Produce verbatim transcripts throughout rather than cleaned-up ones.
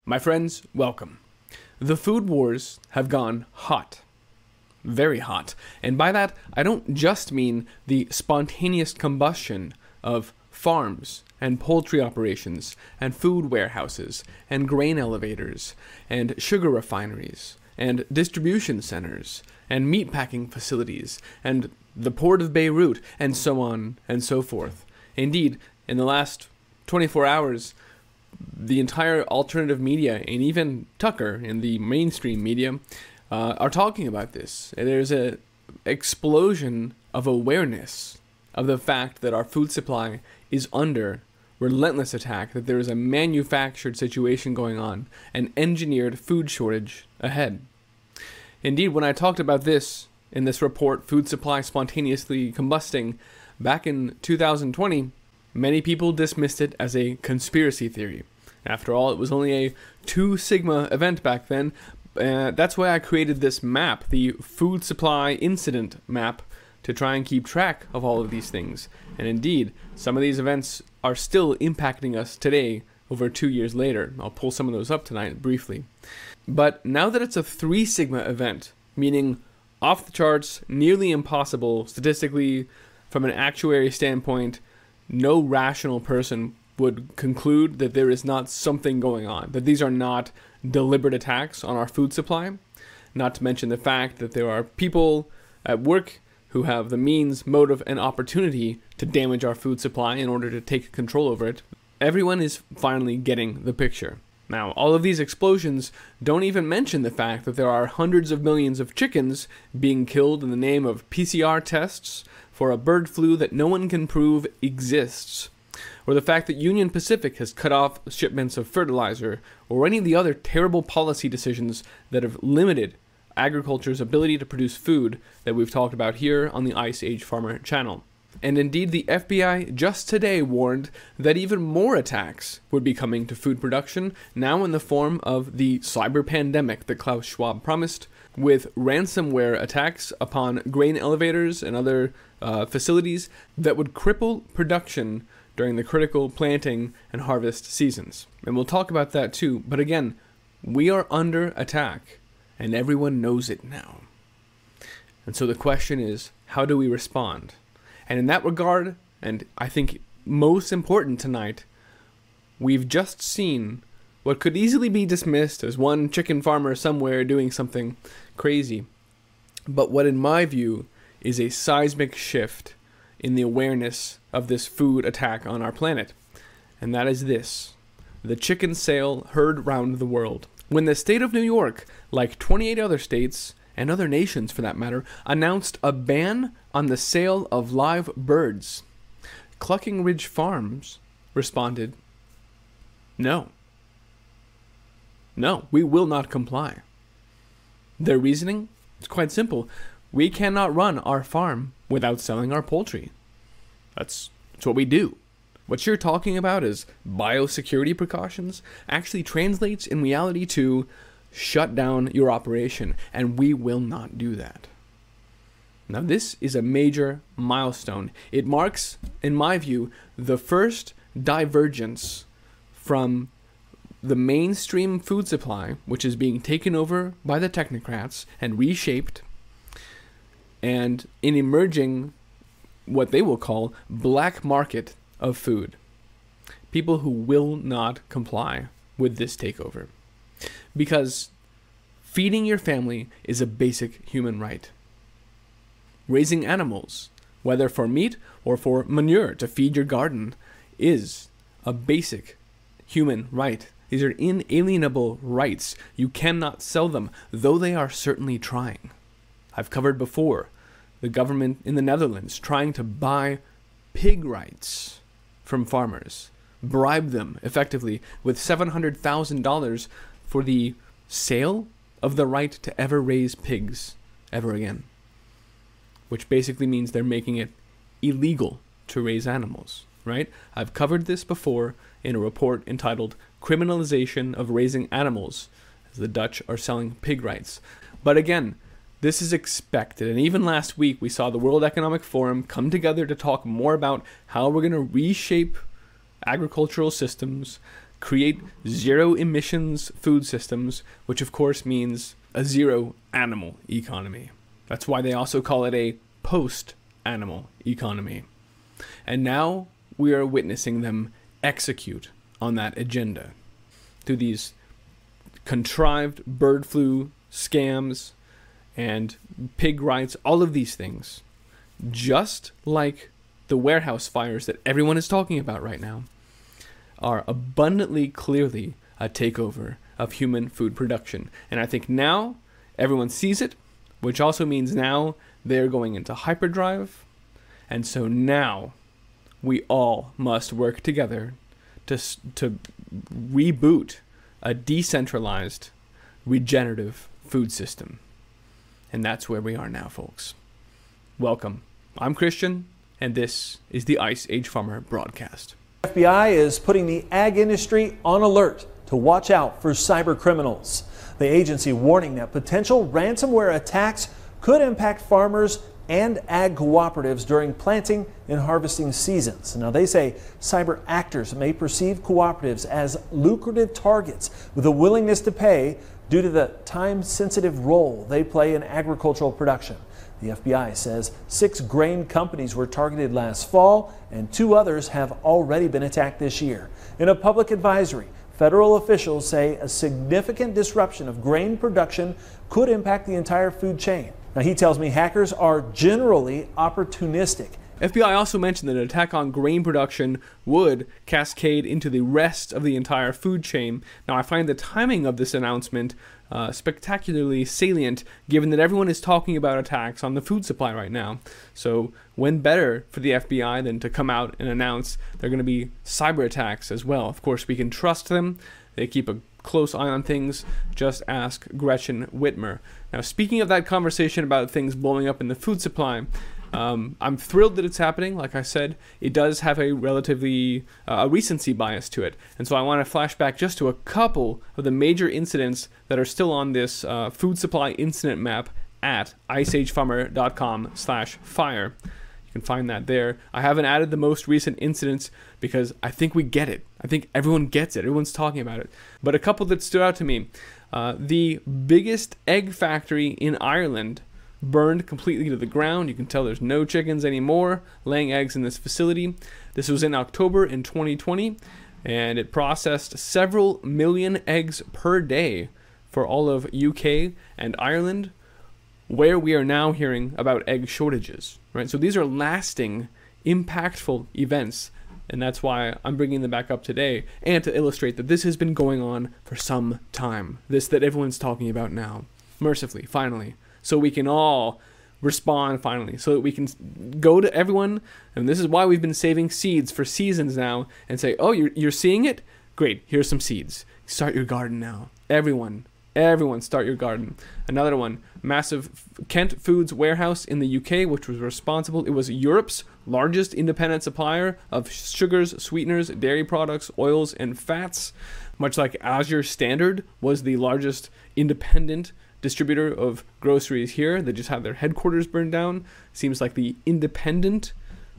My friends, welcome. The food wars have gone hot. Very hot. And by that, I don't just mean the spontaneous combustion of farms and poultry operations and food warehouses and grain elevators and sugar refineries and distribution centers and meatpacking facilities and the port of Beirut and so on and so forth. Indeed, in the last twenty-four hours, the entire alternative media and even Tucker in the mainstream media uh, are talking about this. There's an explosion of awareness of the fact that our food supply is under relentless attack, that there is a manufactured situation going on, an engineered food shortage ahead. Indeed, when I talked about this in this report, Food Supply Spontaneously Combusting, back in two thousand twenty, many people dismissed it as a conspiracy theory. After all, it was only a two sigma event back then. Uh, that's why I created this map, the Food Supply Incident Map, to try and keep track of all of these things. And indeed, some of these events are still impacting us today, over two years later. I'll pull some of those up tonight briefly. But now that it's a three sigma event, meaning off the charts, nearly impossible, statistically, from an actuary standpoint, no rational person would conclude that there is not something going on, that these are not deliberate attacks on our food supply, not to mention the fact that there are people at work who have the means, motive, and opportunity to damage our food supply in order to take control over it. Everyone is finally getting the picture. Now, all of these explosions don't even mention the fact that there are hundreds of millions of chickens being killed in the name of P C R tests for a bird flu that no one can prove exists, or the fact that Union Pacific has cut off shipments of fertilizer, or any of the other terrible policy decisions that have limited agriculture's ability to produce food that we've talked about here on the Ice Age Farmer channel. And indeed, the F B I just today warned that even more attacks would be coming to food production, now in the form of the cyber pandemic that Klaus Schwab promised, with ransomware attacks upon grain elevators and other uh, facilities that would cripple production during the critical planting and harvest seasons. And we'll talk about that too, but again, we are under attack, and everyone knows it now. And so the question is, how do we respond? And in that regard, and I think most important tonight, we've just seen what could easily be dismissed as one chicken farmer somewhere doing something crazy, but what in my view is a seismic shift in the awareness of this food attack on our planet. And that is this: the chicken sale heard round the world. When the state of New York, like twenty-eight other states, and other nations for that matter, announced a ban on the sale of live birds, Clucking Ridge Farms responded, no. No, we will not comply. Their reasoning? It's quite simple. We cannot run our farm without selling our poultry. That's, that's what we do. What you're talking about as biosecurity precautions actually translates in reality to shut down your operation, and we will not do that. Now, this is a major milestone. It marks, in my view, the first divergence from the mainstream food supply, which is being taken over by the technocrats and reshaped, and in emerging what they will call black market of food. People who will not comply with this takeover. Because feeding your family is a basic human right. Raising animals, whether for meat or for manure to feed your garden, is a basic human right. These are inalienable rights. You cannot sell them, though they are certainly trying. I've covered before the government in the Netherlands trying to buy pig rights from farmers, bribe them effectively with seven hundred thousand dollars for the sale of the right to ever raise pigs ever again, which basically means they're making it illegal to raise animals, right? I've covered this before in a report entitled Criminalization of Raising Animals, as the Dutch are selling pig rights. But again, this is expected, and even last week we saw the World Economic Forum come together to talk more about how we're going to reshape agricultural systems, create zero emissions food systems, which of course means a zero animal economy. That's why they also call it a post-animal economy. And now we are witnessing them execute on that agenda through these contrived bird flu scams and pig rights, all of these things, just like the warehouse fires that everyone is talking about right now, are abundantly clearly a takeover of human food production. And I think now everyone sees it, which also means now they're going into hyperdrive. And so now we all must work together to to reboot a decentralized, regenerative food system. And that's where we are now, folks. Welcome. I'm Christian, and this is the Ice Age Farmer broadcast. The F B I is putting the ag industry on alert to watch out for cyber criminals. The agency warning that potential ransomware attacks could impact farmers and ag cooperatives during planting and harvesting seasons. Now, they say cyber actors may perceive cooperatives as lucrative targets with a willingness to pay due to the time-sensitive role they play in agricultural production. The F B I says six grain companies were targeted last fall, and two others have already been attacked this year. In a public advisory, federal officials say a significant disruption of grain production could impact the entire food chain. Now, he tells me hackers are generally opportunistic. F B I also mentioned that an attack on grain production would cascade into the rest of the entire food chain. Now, I find the timing of this announcement uh, spectacularly salient, given that everyone is talking about attacks on the food supply right now. So, when better for the F B I than to come out and announce they're going to be cyber attacks as well? Of course, we can trust them. They keep a close eye on things. Just ask Gretchen Whitmer. Now, speaking of that conversation about things blowing up in the food supply, Um, I'm thrilled that it's happening. Like I said, it does have a relatively uh, a recency bias to it. And so I want to flash back just to a couple of the major incidents that are still on this uh, food supply incident map at iceagefarmer.com slash fire. You can find that there. I haven't added the most recent incidents because I think we get it. I think everyone gets it. Everyone's talking about it. But a couple that stood out to me. Uh, the biggest egg factory in Ireland burned completely to the ground. You can tell there's no chickens anymore laying eggs in this facility. This was in October in twenty twenty, and it processed several million eggs per day for all of U K and Ireland, where we are now hearing about egg shortages, right? So these are lasting, impactful events, and that's why I'm bringing them back up today, and to illustrate that this has been going on for some time, this that everyone's talking about now, mercifully, finally. So we can all respond finally, so that we can go to everyone, and this is why we've been saving seeds for seasons now, and say, oh, you're, you're seeing it? Great, here's some seeds. Start your garden now. Everyone, everyone start your garden. Another one, massive Kent Foods warehouse in the U K, which was responsible. It was Europe's largest independent supplier of sugars, sweeteners, dairy products, oils, and fats. Much like Azure Standard was the largest independent distributor of groceries here. They just had their headquarters burned down. Seems like the independent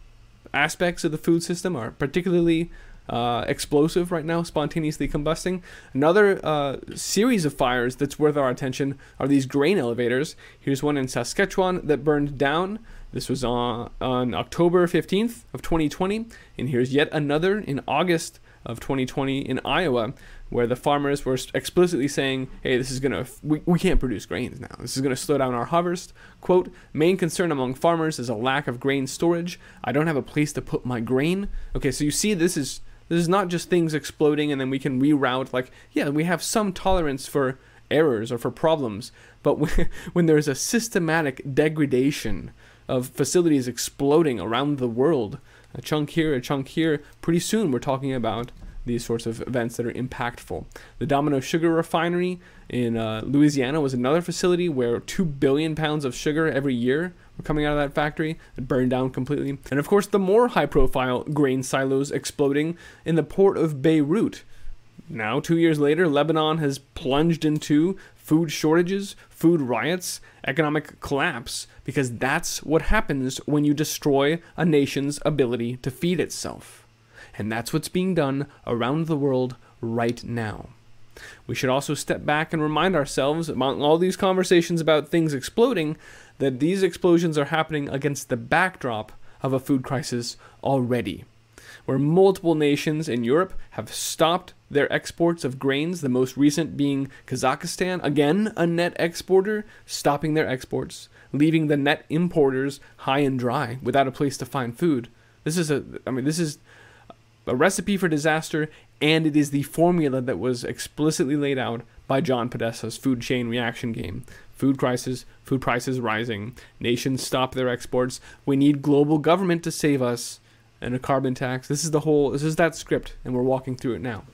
aspects of the food system are particularly uh, explosive right now, spontaneously combusting. Another uh, series of fires that's worth our attention are these grain elevators. Here's one in Saskatchewan that burned down. This was on, on October fifteenth of twenty twenty. And here's yet another in August of twenty twenty in Iowa, where the farmers were explicitly saying, hey, this is going to, we, we can't produce grains now. This is going to slow down our harvest. Quote, main concern among farmers is a lack of grain storage. I don't have a place to put my grain. Okay, so you see this is, this is not just things exploding and then we can reroute. Like, yeah, we have some tolerance for errors or for problems, but when, when there's a systematic degradation of facilities exploding around the world, a chunk here, a chunk here, pretty soon we're talking about these sorts of events that are impactful. The Domino Sugar Refinery in uh, Louisiana was another facility where two billion pounds of sugar every year were coming out of that factory. It burned down completely. And of course, the more high-profile grain silos exploding in the port of Beirut. Now, two years later, Lebanon has plunged into food shortages, food riots, economic collapse, because that's what happens when you destroy a nation's ability to feed itself. And that's what's being done around the world right now. We should also step back and remind ourselves, among all these conversations about things exploding, that these explosions are happening against the backdrop of a food crisis already, where multiple nations in Europe have stopped their exports of grains, the most recent being Kazakhstan, again a net exporter, stopping their exports, leaving the net importers high and dry without a place to find food. This is a, I mean, this is a recipe for disaster, and it is the formula that was explicitly laid out by John Podesta's food chain reaction game. Food crisis, food prices rising, nations stop their exports, we need global government to save us, and a carbon tax. This is the whole, this is that script, and we're walking through it now.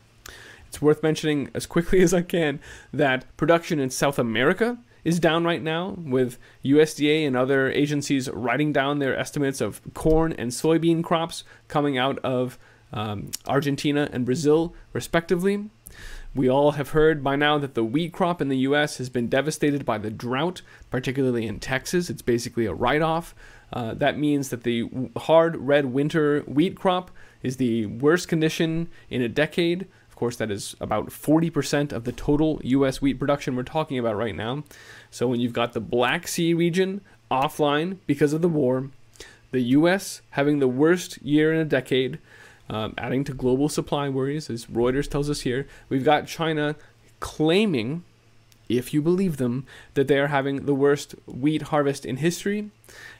It's worth mentioning as quickly as I can that production in South America is down right now, with U S D A and other agencies writing down their estimates of corn and soybean crops coming out of um, Argentina and Brazil, respectively. We all have heard by now that the wheat crop in the U S has been devastated by the drought, particularly in Texas. It's basically a write-off. Uh, that means that the hard red winter wheat crop is the worst condition in a decade. Of course, that is about forty percent of the total U S wheat production we're talking about right now. So when you've got the Black Sea region offline because of the war, the U S having the worst year in a decade, um, adding to global supply worries, as Reuters tells us here, we've got China claiming, if you believe them, that they are having the worst wheat harvest in history.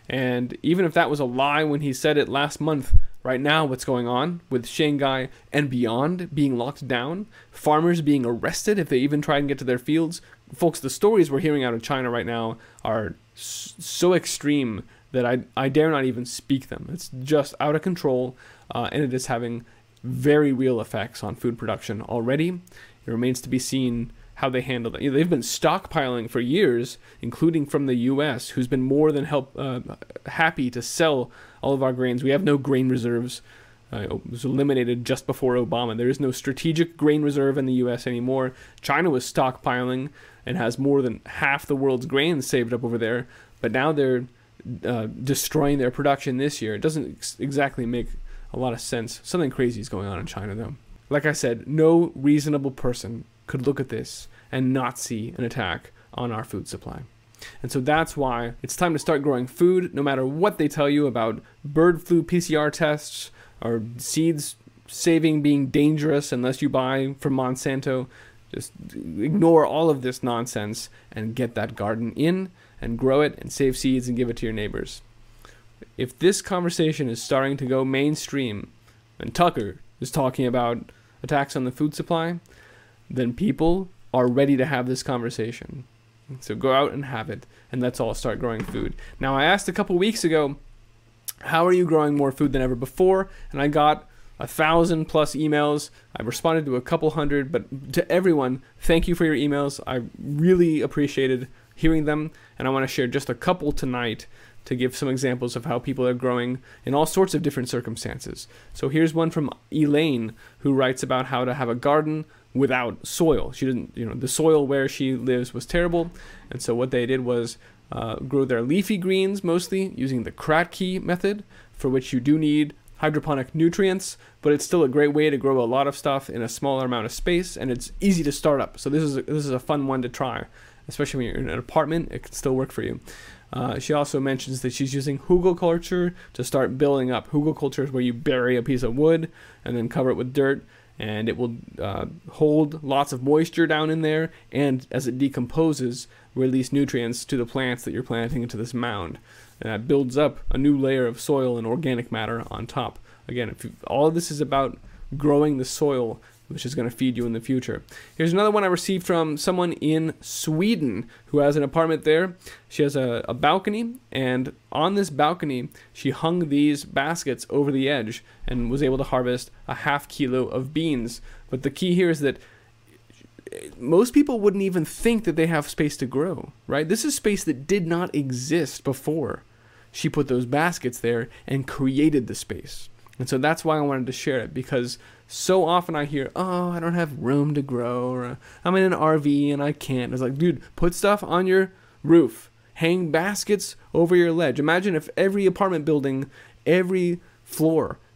And even if that was a lie when he said it last month, right now what's going on with Shanghai and beyond being locked down, farmers being arrested if they even try and get to their fields. Folks, the stories we're hearing out of China right now are so extreme that I, I dare not even speak them. It's just out of control, uh, and it is having very real effects on food production already. It remains to be seen how they handle that. You know, they've been stockpiling for years, including from the U S, who's been more than help uh, happy to sell all of our grains. We have no grain reserves. Uh, it was eliminated just before Obama. There is no strategic grain reserve in the U S anymore. China was stockpiling and has more than half the world's grain saved up over there, but now they're uh, destroying their production this year. It doesn't ex- exactly make a lot of sense. Something crazy is going on in China, though. Like I said, no reasonable person could look at this and not see an attack on our food supply. And so that's why it's time to start growing food, no matter what they tell you about bird flu P C R tests or seeds saving being dangerous unless you buy from Monsanto. Just ignore all of this nonsense and get that garden in and grow it and save seeds and give it to your neighbors. If this conversation is starting to go mainstream and Tucker is talking about attacks on the food supply, then people are ready to have this conversation. So go out and have it, and let's all start growing food. Now, I asked a couple weeks ago, how are you growing more food than ever before? And I got a thousand plus emails. I responded to a couple hundred, but to everyone, thank you for your emails. I really appreciated hearing them, and I want to share just a couple tonight to give some examples of how people are growing in all sorts of different circumstances. So here's one from Elaine, who writes about how to have a garden without soil. She didn't, you know, the soil where she lives was terrible, and so what they did was uh, grow their leafy greens mostly using the Kratky method, for which you do need hydroponic nutrients, but it's still a great way to grow a lot of stuff in a smaller amount of space, and it's easy to start up. So this is a, this is a fun one to try, especially when you're in an apartment. It can still work for you. Uh, she also mentions that she's using hugelkultur to start building up. Hugelkultur is where you bury a piece of wood and then cover it with dirt, and it will uh, hold lots of moisture down in there, and as it decomposes, release nutrients to the plants that you're planting into this mound. And that builds up a new layer of soil and organic matter on top. Again, if you, all of this is about growing the soil, which is going to feed you in the future. Here's another one I received from someone in Sweden who has an apartment there. She has a, a balcony, and on this balcony, she hung these baskets over the edge and was able to harvest a half kilo of beans. But the key here is that most people wouldn't even think that they have space to grow, right? This is space that did not exist before she put those baskets there and created the space. And so that's why I wanted to share it, because so often I hear, oh, I don't have room to grow, or I'm in an R V and I can't. It's like, dude, put stuff on your roof. Hang baskets over your ledge. Imagine if every apartment building, every floor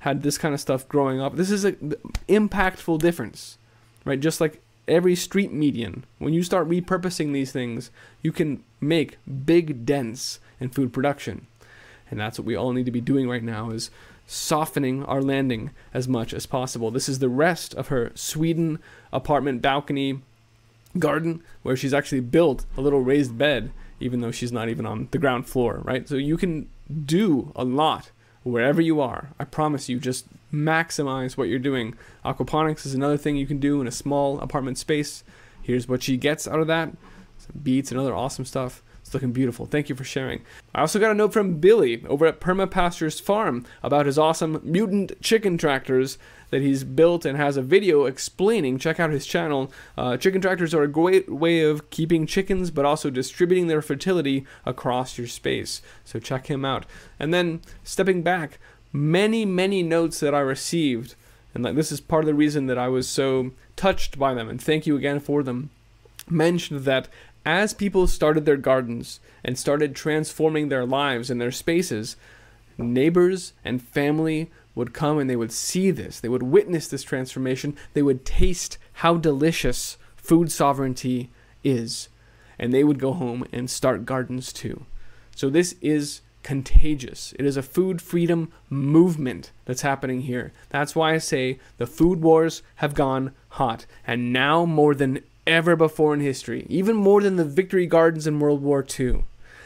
had this kind of stuff growing up. This is an impactful difference, right? Just like every street median, when you start repurposing these things, you can make big dents in food production. And that's what we all need to be doing right now, is softening our landing as much as possible. This is the rest of her Sweden apartment balcony garden, where she's actually built a little raised bed, even though she's not even on the ground floor, right? So you can do a lot wherever you are. I promise you, just maximize what you're doing. Aquaponics is another thing you can do in a small apartment space. Here's what she gets out of that. Some beets and other awesome stuff. It's looking beautiful. Thank you for sharing. I also got a note from Billy over at Permapastures Farm about his awesome mutant chicken tractors that he's built and has a video explaining. Check out his channel. Uh, chicken tractors are a great way of keeping chickens, but also distributing their fertility across your space. So check him out. And then stepping back, many, many notes that I received, and like this is part of the reason that I was so touched by them, and thank you again for them, mentioned that as people started their gardens and started transforming their lives and their spaces, neighbors and family would come and they would see this. They would witness this transformation. They would taste how delicious food sovereignty is. And they would go home and start gardens too. So this is contagious. It is a food freedom movement that's happening here. That's why I say the food wars have gone hot. And now more than ever before in history, even more than the victory gardens in World War Two.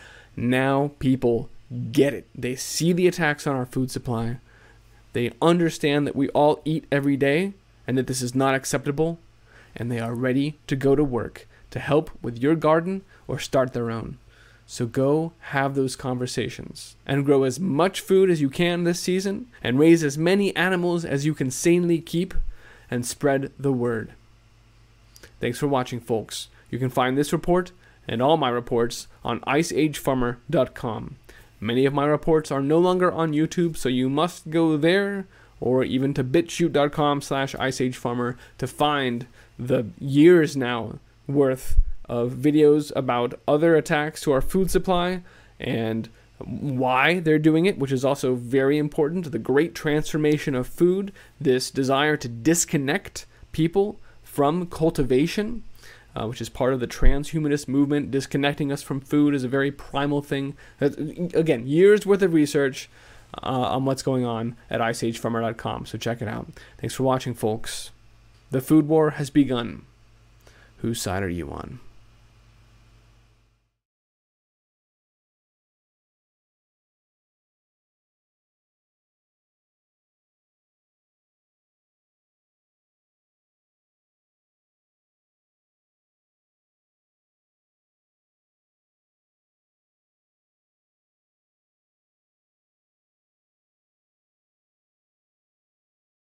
Now people get it. They see the attacks on our food supply. They understand that we all eat every day and that this is not acceptable. And they are ready to go to work to help with your garden or start their own. So go have those conversations and grow as much food as you can this season and raise as many animals as you can sanely keep and spread the word. Thanks for watching, folks. You can find this report and all my reports on ice age farmer dot com. Many of my reports are no longer on YouTube, so you must go there or even to bitchute dot com slash ice age farmer to find the years now worth of videos about other attacks to our food supply and why they're doing it, which is also very important. The great transformation of food, this desire to disconnect people from cultivation, uh, which is part of the transhumanist movement. Disconnecting us from food is a very primal thing. Again, years worth of research uh, on what's going on at ice age farmer dot com, so check it out. Thanks for watching, folks. The food war has begun. Whose side are you on?